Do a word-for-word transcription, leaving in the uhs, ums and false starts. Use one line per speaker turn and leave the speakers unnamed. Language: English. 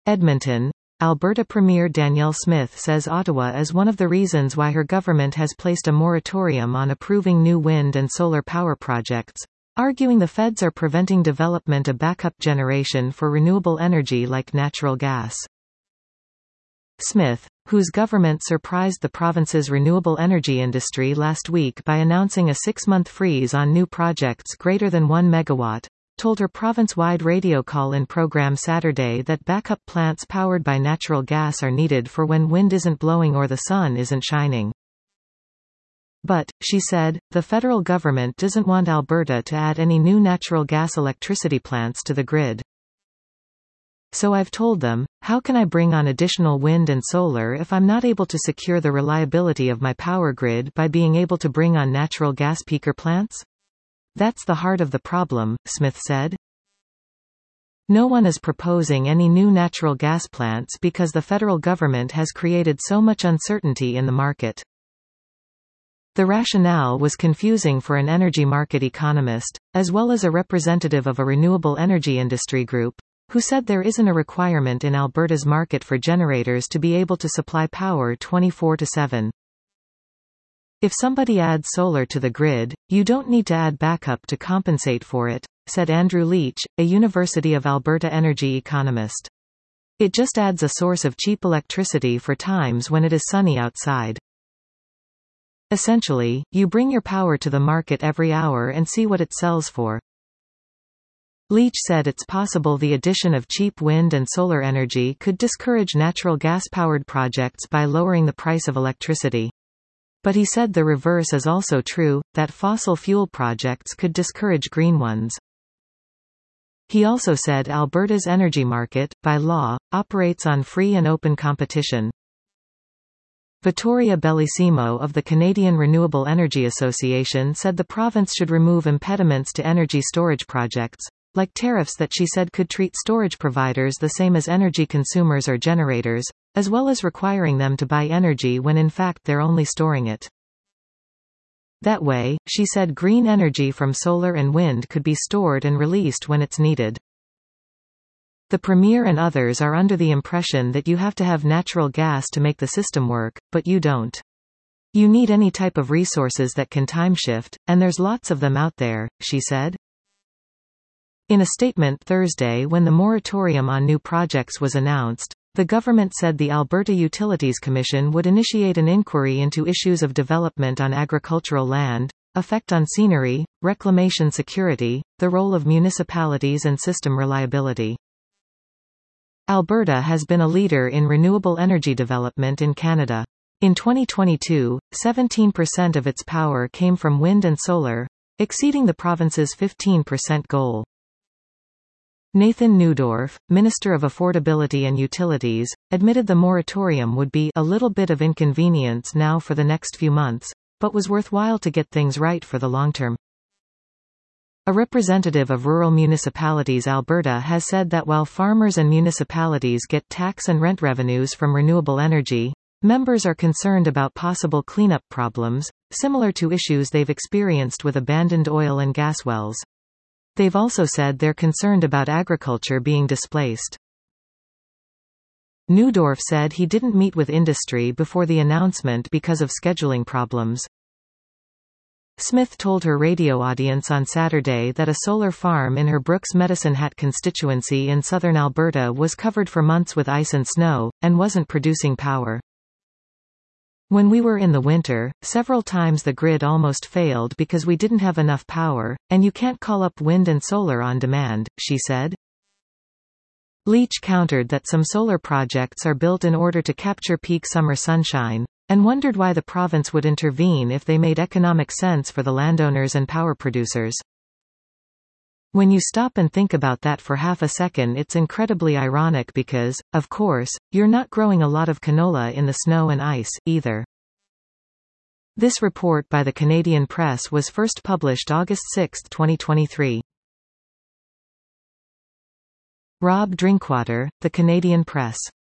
Edmonton, Alberta Premier Danielle Smith says Ottawa is one of the reasons why her government has placed a moratorium on approving new wind and solar power projects, arguing the feds are preventing development of backup generation for renewable energy like natural gas. Smith, whose government surprised the province's renewable energy industry last week by announcing a six-month freeze on new projects greater than one megawatt, told her province-wide radio call-in program Saturday that backup plants powered by natural gas are needed for when wind isn't blowing or the sun isn't shining. But, she said, the federal government doesn't want Alberta to add any new natural gas electricity plants to the grid. So I've told them, how can I bring on additional wind and solar if I'm not able to secure the reliability of my power grid by being able to bring on natural gas peaker plants? That's the heart of the problem, Smith said. No one is proposing any new natural gas plants because the federal government has created so much uncertainty in the market. The rationale was confusing for an energy market economist, as well as a representative of a renewable energy industry group, who said there isn't a requirement in Alberta's market for generators to be able to supply power twenty-four seven. If somebody adds solar to the grid, you don't need to add backup to compensate for it, said Andrew Leach, a University of Alberta energy economist. It just adds a source of cheap electricity for times when it is sunny outside. Essentially, you bring your power to the market every hour and see what it sells for. Leach said it's possible the addition of cheap wind and solar energy could discourage natural gas-powered projects by lowering the price of electricity. But he said the reverse is also true, that fossil fuel projects could discourage green ones. He also said Alberta's energy market, by law, operates on free and open competition. Vittoria Bellissimo of the Canadian Renewable Energy Association said the province should remove impediments to energy storage projects, like tariffs that she said could treat storage providers the same as energy consumers or generators, as well as requiring them to buy energy when in fact they're only storing it. That way, she said green energy from solar and wind could be stored and released when it's needed. The Premier and others are under the impression that you have to have natural gas to make the system work, but you don't. You need any type of resources that can time shift, and there's lots of them out there, she said. In a statement Thursday when the moratorium on new projects was announced, the government said the Alberta Utilities Commission would initiate an inquiry into issues of development on agricultural land, effect on scenery, reclamation security, the role of municipalities and system reliability. Alberta has been a leader in renewable energy development in Canada. In twenty twenty-two, seventeen percent of its power came from wind and solar, exceeding the province's fifteen percent goal. Nathan Neudorf, Minister of Affordability and Utilities, admitted the moratorium would be a little bit of inconvenience now for the next few months, but was worthwhile to get things right for the long term. A representative of Rural Municipalities Alberta has said that while farmers and municipalities get tax and rent revenues from renewable energy, members are concerned about possible cleanup problems, similar to issues they've experienced with abandoned oil and gas wells. They've also said they're concerned about agriculture being displaced. Neudorf said he didn't meet with industry before the announcement because of scheduling problems. Smith told her radio audience on Saturday that a solar farm in her Brooks Medicine Hat constituency in southern Alberta was covered for months with ice and snow, and wasn't producing power. When we were in the winter, several times the grid almost failed because we didn't have enough power, and you can't call up wind and solar on demand, she said. Leach countered that some solar projects are built in order to capture peak summer sunshine, and wondered why the province would intervene if they made economic sense for the landowners and power producers. When you stop and think about that for half a second, it's incredibly ironic because, of course, you're not growing a lot of canola in the snow and ice, either. This report by the Canadian Press was first published August sixth twenty twenty-three. Rob Drinkwater, The Canadian Press.